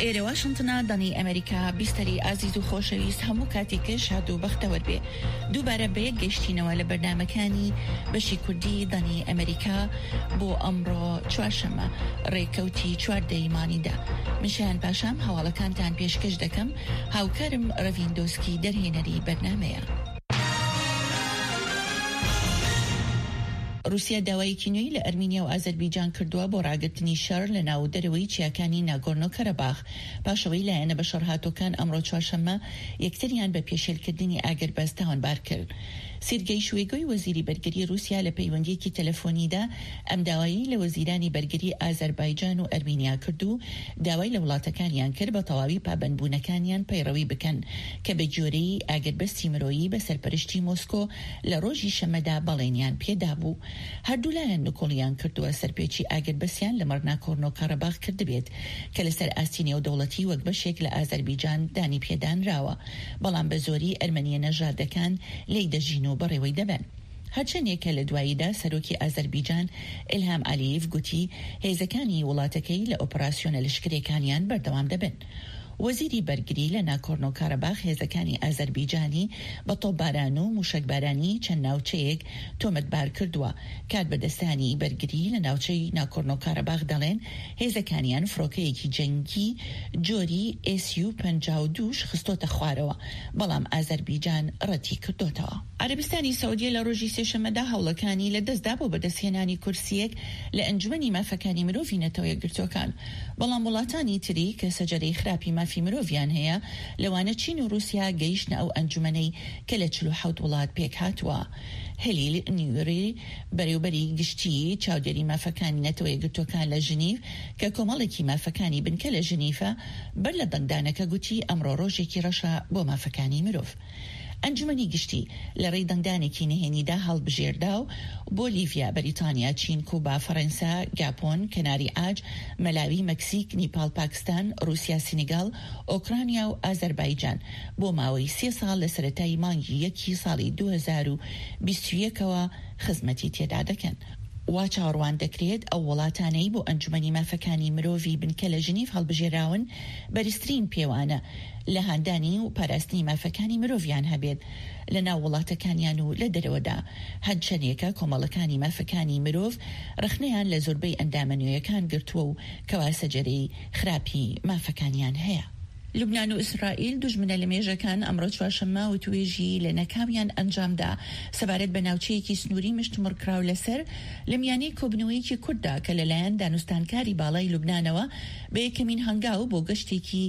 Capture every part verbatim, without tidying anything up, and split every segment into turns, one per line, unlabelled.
ئێرە واشنتنە دەنی ئەمریکا بیستەری ئازیز و خۆشەویست هەموو کاتێکش هاتوو بەختەوەر بێ دووبارە بە یەک گەیشتینەوە لە بەرنامەکانی بەشی کوردی دەنی ئەمریکا بۆ ئەمڕۆ چوارشەممە ڕێکەوتی چواردەی مانیدا. منشیان پاشام هەواڵەکانتان پێشکەش دەکەم. هاوکارم ڕەڤیندۆسکی دەرهێنەری بەرنامەیە. رووسیا داوایەکی نوێی لە ئەرمینیا و ئازەربایجان کردووە بۆ ڕاگررتنی شەڕ لە ناو دەرەوەی چیاکانی ناگۆرنۆ کەرەباخ پاشەوەی لایەنە بەشەڕهاتۆکان ئەمڕۆ چوارشەممە یەکتریان بە پێشێلکردنی ئاگرباز تاوانبار کرد. سیرگەی شوێگۆی وەزیری بەرگری رووسیا لە پەیوەندیەکی تەلەفۆنیدا ئەم داوایی لە وەزیرانی بەرگری ئازەربایجان و ئەرمینیا کرد و داوای لە وڵاتەکانیان کرد بە تەواوی پابەندبوونەکانیان پەیڕەوی بکەن کە بە جۆرەی ئاگربەستی مرۆیی بە سەرپەرشتی مۆسکۆ لە ڕۆژی شەمەدا بەڵێنیان پێدا بوو. هەردوو لایەن نکۆڵیان کردووە سەرپێچی ئاگربەسیان لە مەڕناکۆرنۆ کارەباخ کردبێت کە لەسەر ئاستینە و دەوڵەتی وەک بەشێک لە ئازەربایجان دانی پێدانراوە، بەڵام بە زۆری ئەرمەنیە نەژادەکان لێی دەژین و بەڕێوەی دەبن. هەرچەندێکە لە دواییدا سەرۆکی ئازەربایجان ئیلهام ئالییف گوتی هێزەکانی وڵاتەکەی لە ئۆپراسیۆنە لشکرێکانیان بەردەوام دەبن. وەزیری بەرگری لە ناکۆرنۆ کارەباخ هێزەکانی ئازەربایجانی بە تۆپباران و موشکبارانی چەند ناوچەیەک تۆمەتبار کردووە. کات بەدەستانی بەرگری لە ناوچەی ناکۆرنۆ کارەباخ دەڵێن هێزەکانیان فڕۆکەیەکی جەنگی جۆری ئێسی و پەنجا و دووش خستۆتە خوارەوە، بەڵام ئازەربایجان ڕەتی کردوتەوە. عەرەبستانی سەعودیە لە ڕۆژی سێشەممەدا هەوڵەکانی لە دەستدا بۆ بەدەستهێنانی کورسیەک لە ئەنجومەنی مافەکانی مرۆڤی نەتەوە یەکگرتووەکان، بەڵام وڵاتانی تری کە سەجەرەی خراپی مافی مرۆڤیان هەیە لەوانە چین و رووسیا گەیشتنە ئەو ئەنجومەنەی کە لە چل و حەوت وڵات پێک هاتووە. هەلیل نیوری بەڕێوەبەری گشتی چاودێری مافەکانی نەتەوە یەکگرتووەکان لە ژنیف کە کۆمەڵێکی مافەکانی بنکە لە ژنیفە بەر لە دەنگدانەکە گوتی ئەمڕۆ ڕۆژێکی ڕەشە بۆ مافەکانی مرۆڤ. ئەنجومەنی گشتی لە ڕێی دەنگدانێکی نهێنیدا هەڵبژێردا و بۆ لیڤیا، بەریتانیا، چین، کوبا، فەڕەنسا، گاپۆن، کەناری ئاج، مەلاوی، مەکسیک، نیپال، پاکستان، رووسیا، سینیگال، ئۆکرانیا و ئازەربایجان بۆ ماوەی سێ ساڵ لە سەرەتای مانگی یەکی ساڵی دوو هەزار و بیست و یەکەوە خزمەتی تێدا دەکەن. وا چاڕوان دەکرێت ئەو وڵاتانەی بۆ ئەنجومەنی مافەکانی مرۆڤی بنکە لە ژنیف هەڵبژێراون بەرزترین پێوانە لە هاندانی و پاراستنی مافەکانی مرۆڤیان هەبێت لە ناو وڵاتەکانیان و لە دەرەوەدا. هەرچەندێکە کۆمەڵەکانی مافەکانی مرۆڤ ڕخنەیان لە زۆربەی ئەندامە نوێیەکان گرتووە و کەوا سەجەرەی خراپی مافەکانیان هەیە. لوبنان و ئیسرائیل دوژمنە لە مێژەکان ئەمڕۆ چوارشەممە و توێژی لە نەکامیان ئەنجامدا سەبارەت بە ناوچەیەکی سنووری مشتمڕکراو لەسەر لە میانەی کۆبنەوەیەکی کورددا کە لەلایەن دانوستانکاری باڵای لوبنانەوە بە یەکەمین هەنگاو بۆ گەشتێکی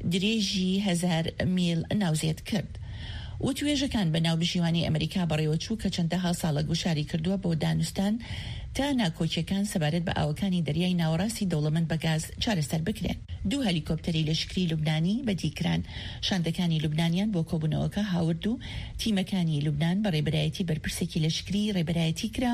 درێژی هەزار میل ناوزێت کرد. و توێژەکان بە ناو بژیوانی ئەمریکا بەڕێوەچوو کە چەندەها ساڵە گوشاری کردووە بۆ دانوستان تا ناکۆچیەکان سەبارەت بە ئاوەکانی دەریای ناوەڕاستی دەوڵەمەند بە گاز چارەسەر بکرێن. دوو هەلیکۆپتەری لەشکری لوبنانی بەدیکران شاندەکانی لوبنانیان بۆ کۆبوونەوەکە هاورد و تیمەکانی لوبنان بە ڕێبەرایەتی بەرپرسێکی لەشکری ڕێبەرایەتی کرا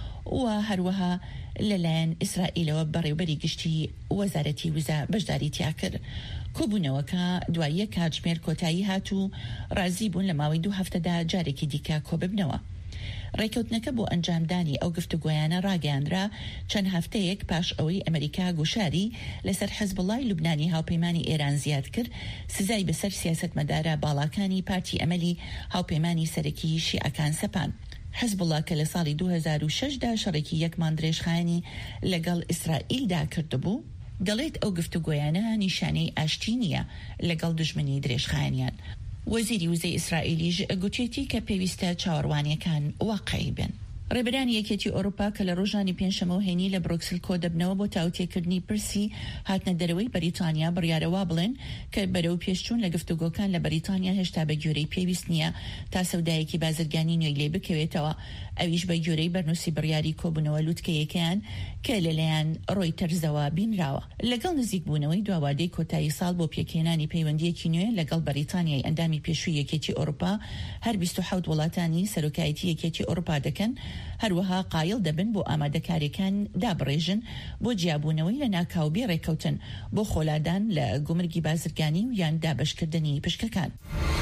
و هەروەها لەلایەن ئیسرائیلەوە بەڕێوەبەری گشتی وەزارەتی وزا بەشداری تیا کرد. کۆبوونەوەکە دواییە کاتژمێر کۆتایی هات و ڕازی بوون لە ماوەی دوو هەفتەدا جارێکی دیکە کۆببنەوە. ڕێکەوتنەکە بۆ ئەنجامدانی ئەو گفتوگۆیانە ڕاگەاندرا چەند هەفتەیەک پاش ئەوەی ئەمریکا گوشاری لەسەر حەزبڵای لوبنانی هاوپەیمانی ئێران زیاد کرد سزای بەسەر سیاسەتمەدارە باڵاکانی پارتی ئەمەلی هاوپەیمانی سەرەکی شیعەکان سەپان. حەزبڵا کە لە ساڵی دوو هەزار و شەشدا شەڕێکی یەکمان درێژخایەنی لەگەڵ ئیسرائیلدا کردبوو، دەڵێت ئەو گفتوگۆیانە نیشانەی ئاشتی نییە لەگەڵ دژمنی درێژخایەنیان. وەزیری وزەی ئیسرائیلیش گوتێتی کە پێویستە چاوەڕوانیەکان واقعی بن. ڕێبەرانی یەکێتی ئەوروپا کە لە ڕۆژانی پێنجشەمە و هێنی لە بروکسل کۆ دەبنەوە بۆ تاوتێکردنی پرسی هاتنە دەرەوەی بەریتانیا بڕیارەوە بڵێن کە بەرەو پێشچوون لە گفتوگۆکان لە بەریتانیا هێشتا بە گوێرەی پێویست نییە تا سەودایەکی بازرگانی نوێی لێ بکەوێتەوە، ئەویش بە گوێرەی بەرنووسی بڕیاری کۆبوونەوە لووتکەیەکیان کە لەلایەن ڕۆی تەرزەوە بینراوە. لەگەڵ نزیکبوونەوەی دواوادەی کۆتایی ساڵ بۆ پێکهێنانی پەیوەندیەکی نوێ لەگەڵ بەریتانیای ئەندامی پێشووی یەکێتی ئەوروپا هەر بیست و حەوت وڵاتانی سەرۆکایەتی یەکێتی ئەوروپا دەکەن هەروەها قایل دەبن بۆ ئامادەکاریەکان دابڕێژن بۆ جیابوونەوەی لە ناکاوبێ ڕێکەوتن بۆ خۆلادان لە گومرگی بازرگانی و یان دابەشکردنی پشکەکان.